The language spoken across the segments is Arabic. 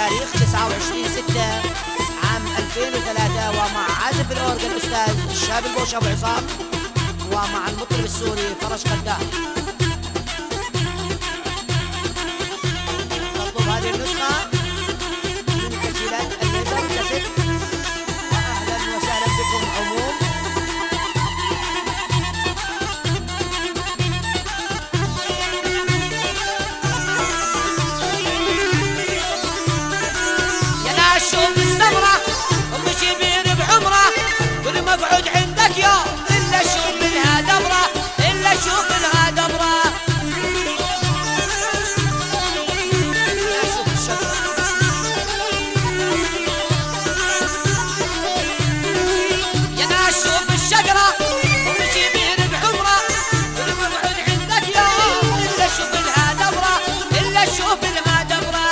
بتاريخ 29/6 عام 2003، ومع عازف الأورج الأستاذ الشاب البوش أبو عصام، ومع المطرب السوري فرج قدام. نطلب هذه النسخة من تسجيلات الليزر كاسيت. وأهلا وسهلا بكم عموم. يا ناس شوف السمرة ومشي بين بعمرة، كل ما اقعد عندك يوم إلا شوف منها دمرة، إلا شوف منها دمرة. يا ناس شوف الشجرة ومشي بين بعمرة، كل ما اقعد عندك يوم إلا شوف منها دمرة، إلا شوف منها دمرة.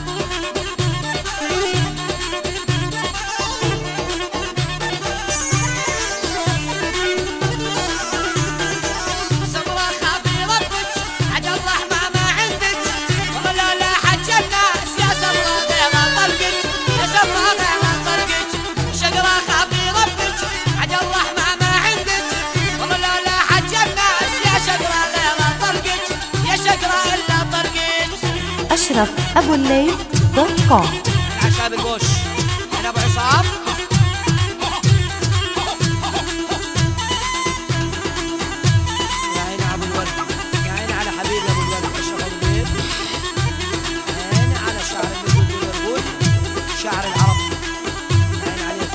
سمرة خافي ربك عجل رحمة ما عندك، والله لا حج الناس يا سمرة غير طلقك، يا سمرة غير طلقك. شجرة خافي ربك عجل رحمة ما عندك، والله لا حج الناس يا شجرة غير طلقك، يا شجرة إلا طلقك. أشرف أبو الليل .com. العشاب البوش أنا أبو عصام. يا عيني أبو الورد، يا عيني على حبيبي أبو الورد أشرف أبو الليل، يا عيني على شعر المسلم والورود، شعر العرب، يا عيني عليك.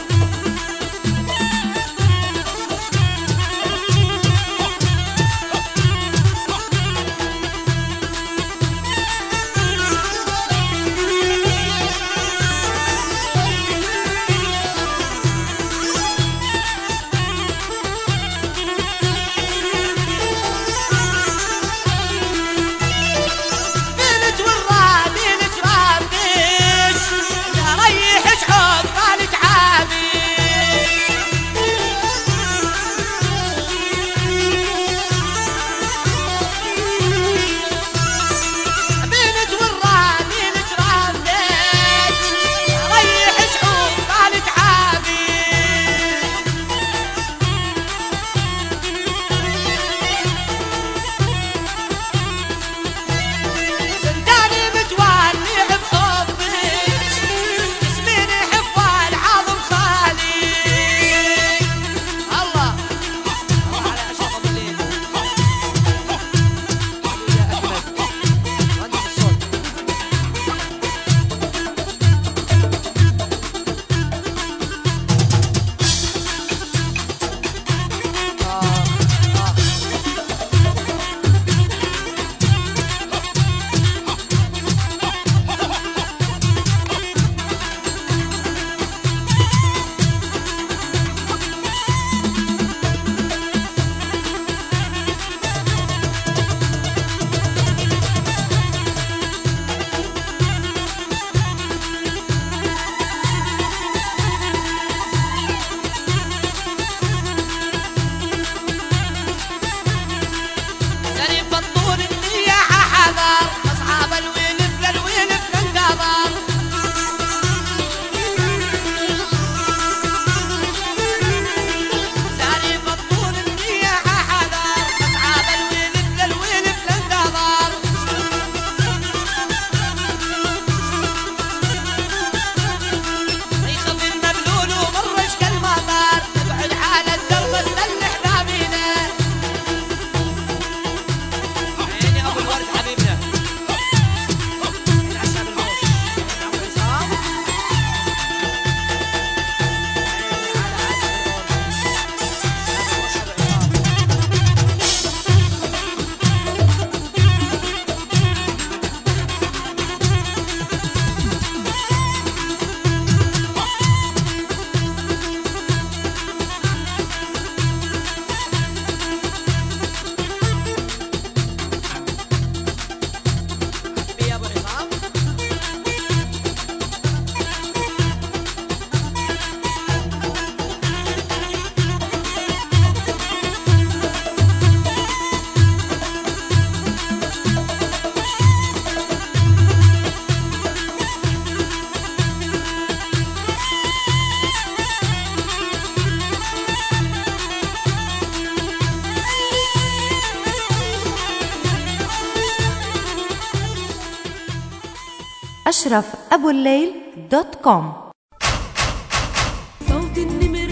أشرف أبو الليل .com. صوت النمر